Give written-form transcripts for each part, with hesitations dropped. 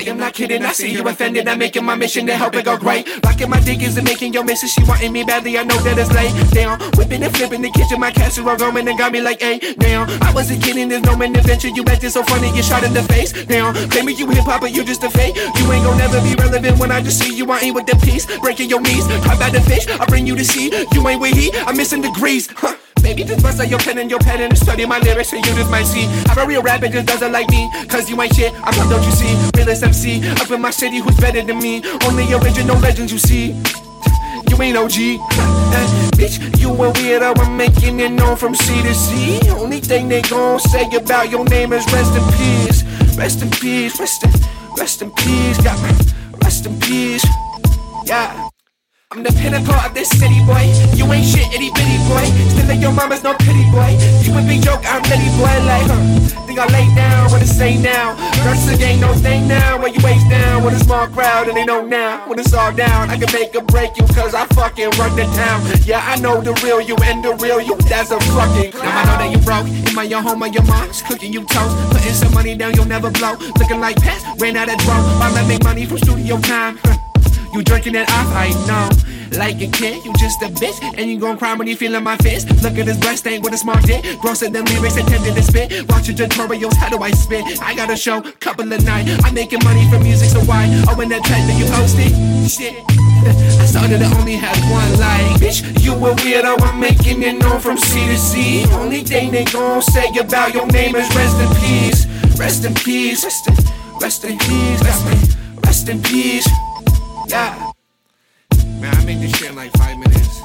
am not kidding, I see you offended. I'm making my mission to help it go great. Rocking my dick is making your missus. She wanting me badly, I know that it's late. Damn, whipping and flipping the kitchen, my casserole going and got me like, hey, damn. I wasn't kidding, there's no adventure. You acting so funny, get shot in the face. Damn, claiming you hip hop, but you just a fake. You ain't gon' never be relevant when I just see you. I ain't with the peace, breaking your knees. Hop out the fish, I bring you to sea. You ain't with heat, I'm missing degrees. Huh. Baby, just bust out your pen and study my lyrics and you just might see. I'm a real rapper, just doesn't like me. Cause you ain't shit, I'm from, don't you see? Realest MC, up in my city, who's better than me? Only original legends you see. You ain't OG. Bitch, you a weirdo, I'm making it known from C to C. Only thing they gon' say about your name is rest in peace. Rest in peace, rest in peace. Got my rest in peace. Yeah. I'm the pinnacle of this city, boy. You ain't shit, itty bitty boy. Still like your mama's no pity, boy. You a big joke, I'm litty boy. Like, think I lay down, what to say now? Versus ain't no thing now. Where you waist down with a small crowd and they know now. When it's all down, I can make or break you, cause I fucking run the town. Yeah, I know the real you and the real you, that's a fucking clown. Now I know that you broke, in my your home or your mom's cooking you toast. Putting some money down, you'll never blow. Looking like pets, ran out of drone. Why not make money from studio time? You drinking that off, I know. Like a kid, you just a bitch. And you gon' cry when you feelin' my fist. Look at this breast thing with a small dick. Grosser than lyrics attempted to spit. Watch your tutorials, how do I spit? I got a show, couple of nights. I'm making money from music, so why? Oh, in that track that you posted? Shit. I saw that I only had one like. Bitch, you a weirdo, I'm making it known from C to C. Only thing they gon' say about your name is rest in peace. Rest in peace. Rest in peace. Rest in peace. Yeah. Man, I make this shit in like 5 minutes.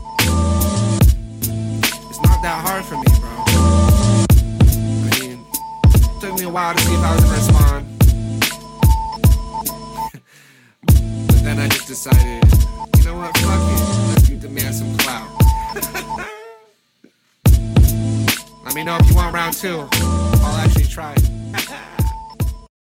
It's not that hard for me, bro. I mean, it took me a while to see if I was gonna respond. But then I just decided, you know what, fuck it. Let's give the man some clout. Let me know if you want round 2. I'll actually try.